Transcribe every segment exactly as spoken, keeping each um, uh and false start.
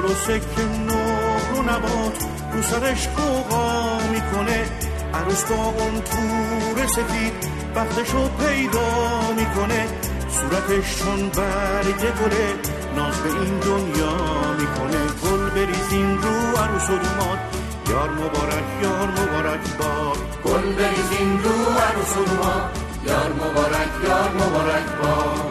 سکه نور و نبات رو سرش قوقا میکنه، عروس با اون تور سفید بختشو پیدا میکنه، صورتش چون برگ گله ناز به این دنیا میکنه. گل بریزین رو عروس و دوماد، یار مبارک یار مبارک باد. گل بریزین رو عروس و دوماد، یار مبارک یار مبارک باد.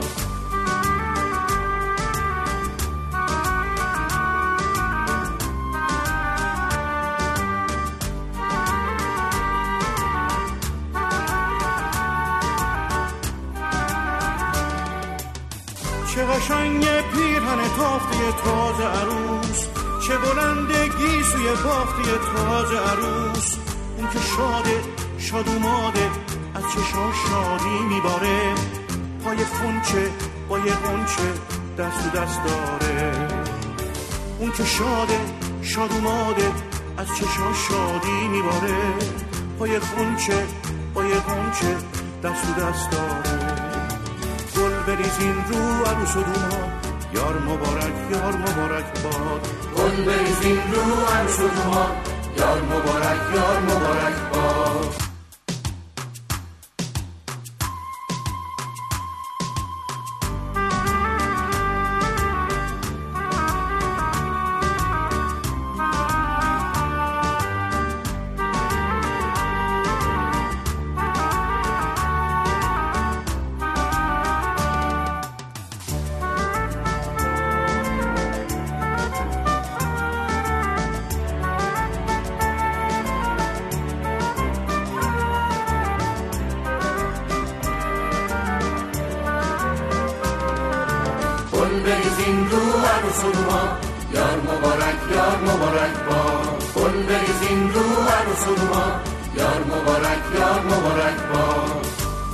چه قشنگ پیرهن تافته تازه عروس، چه بلندگی سوی بافته تازه عروس. اون که شاده شاد اوماده از چشاش شادی میباره، پای خونچه با یه قنچه دست و دست داره. اون که شاده شاد اوماده از چشاش شادی میباره، پای خونچه با یه قنچه دست و دست داره. گل بریزین رو عروس و دوماد، یار مبارک یار مبارک باد. گل بریزین رو عروس و دوماد، یار مبارک یار مبارک باد. بریزین رو عروس و دوماد، یار مبارک یار مبارک باد. گل بریزین رو عروس و دوماد، یار مبارک یار مبارک باد.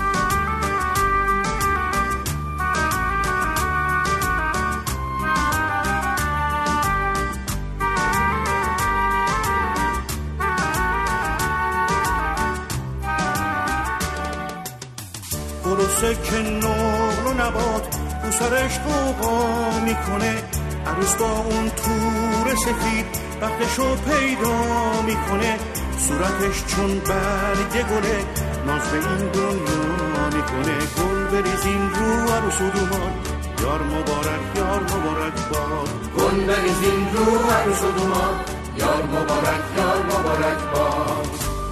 گل و سکه نور و نبات رو سرش قوقا میکنه، عروس با اون تور سفید بختشو پیدا میکنه، صورتش چون برگ گله ناز به این دنیا میکنه. گل بریزین رو عروس و دوماد، یار مبارک یار مبارک باد. گل بریزین رو عروس و دوماد، یار مبارک یار مبارک باد.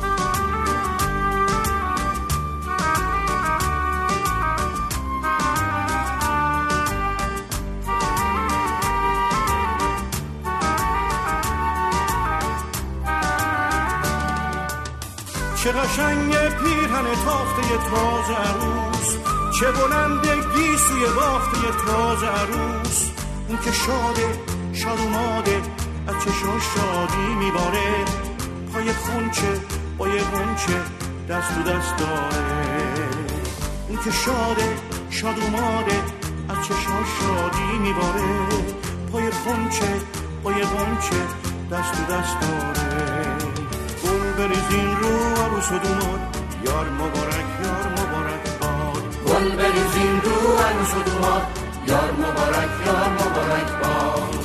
چه قشنگ پیرهن تافته تازه عروس، چه بلندگی سوی بافته تازه عروس. اون که شاده شاد اوماده از چشاش شادی میباره، پای خونچه با یه قنچه دست و دست داره. اون که شاده شاد اوماده از چشاش شادی میباره، پای خونچه با یه قنچه دست و دست داره. گل بریزین رو عروس و دوماد، یار مبارک یار مبارک باد. گل بریزین رو عروس و دوماد، یار مبارک یار مبارک باد.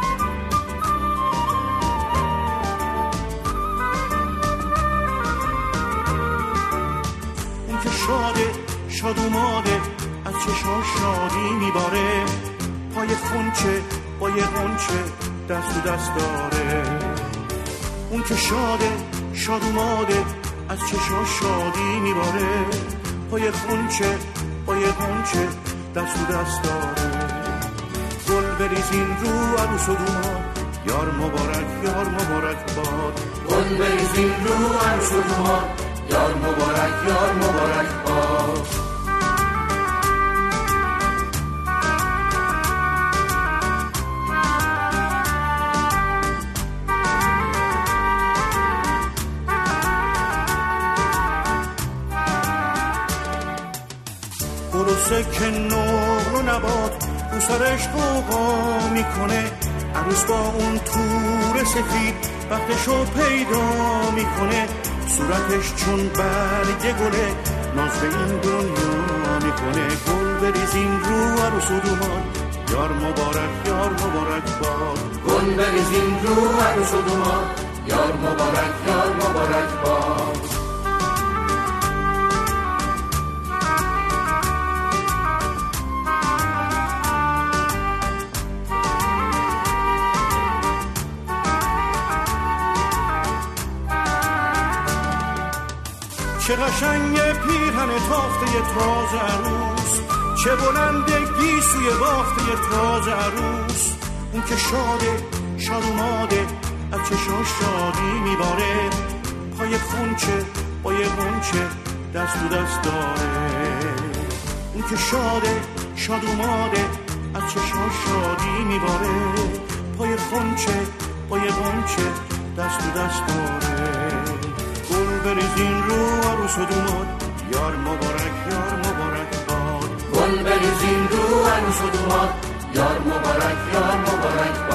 اون که شاده شاد اوماده از چشاش شادی میباره، پای خونچه با یه قنچه دست و دست داره. اون که شاده شاد اوماده از چشاش شادی میباره، پای خونچه با یه قنچه دست و دست داره. گل بریزین رو عروس و دوماد، یار مبارک یار مبارک باد. گل بریزین رو عروس و دوماد، یار مبارک یار مبارک باد. گل و سکه نور و نبات رو سرش قوقا میکنه، عروس با اون تور سفید بختشو پیدا میکنه، صورتش چون برگ گله ناز به این دنیا میکنه. گل بریزین رو عروس و دوماد، یار مبارک یار مبارک باد. گل بریزین رو عروس و دوماد، یار مبارک یار مبارک باد. چه قشنگ پیرهن تافته تازه عروس، چه بلند گیسوی بافته تازه عروس. اون که شاده شاد اوماده از چشاش شادی میباره، پای خونچه پای غنچه دست تو دست داره. اون که شاده شاد اوماده از چشاش شادی میباره، پای خونچه پای غنچه دست تو دست داره. گل بریزین رو عروس و دوماد، یار مبارک یار مبارک باد. گل بریزین رو عروس و دوماد، یار مبارک یار مبارک